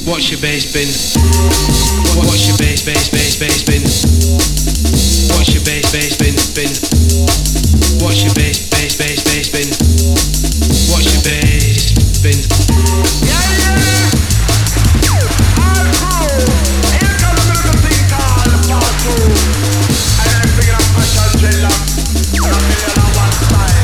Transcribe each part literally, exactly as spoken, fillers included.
Watch your bass bin. Watch your bass, bass, bass, bass bin. Watch your bass, bass, bin, bin. Watch your bass, bass, bass, bass bin. Watch your bass bin. Yeah, yeah. All crew. Here comes a little thing called part two. And I'm bringing up fashion dreadlock. And I'm million and one style.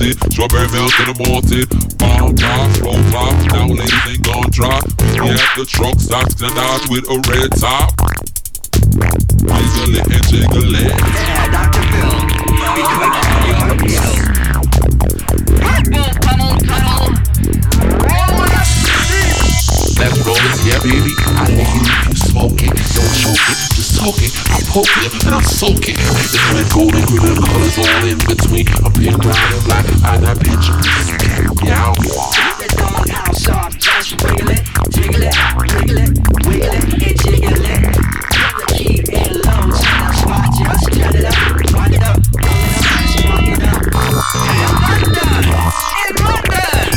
salted, strawberry milk in the malted. Bomb pop, roll pop, now ladies ain't gon' drop. We at the truck stops to dodge with a red top. Wiggle it and jiggle it. Yeah, Doctor Phil, between all your pills. Purple pummel cuddle, roll it up deep. Let's roll this, yeah, baby. I like it if you smoke it, don't choke it, just talk it. I poke it and I soak it. The red, gold, and green colors all in between. I'm pink, brown, and black. I got pictures. Yeah. The doghouse soft, just wiggle it, jiggle it, wiggle it, wiggle it, and jiggle it. Put the key in low, so the spot just turn it up, wind it up, roll it up, spark it up. And London, in London.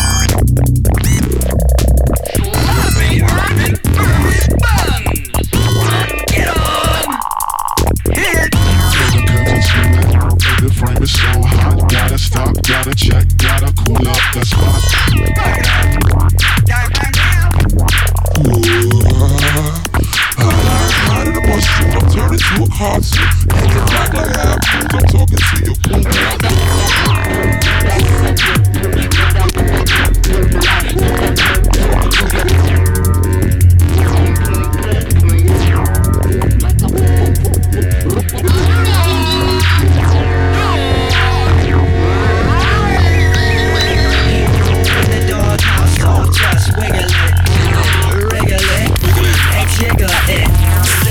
Sloppy urban burst buns. Get on, hit. The frame is so hot, gotta stop, gotta check, gotta cool up the spot. Ooh, I'm hot in the mushroom, I'm turning to a cartoon. Make it back like half moons, I'm talking to you. Just wiggle it, wriggle it, and jiggle it.